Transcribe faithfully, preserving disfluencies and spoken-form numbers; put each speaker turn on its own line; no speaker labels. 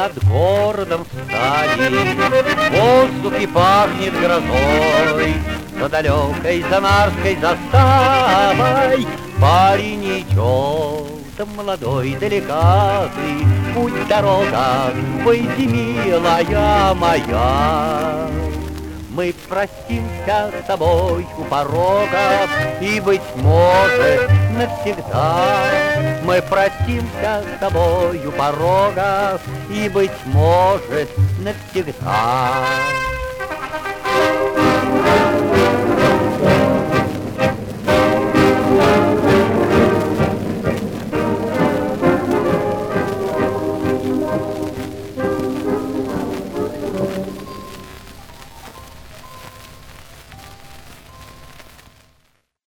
над городом встали, в воздухе пахнет грозой. За далекой Самарской заставой парень идет, молодой, деликатный, путь дорога, пойди, милая моя. Мы простимся с тобой у порога, и, быть может, навсегда. Мы простимся с тобой у порога, и, быть может, навсегда.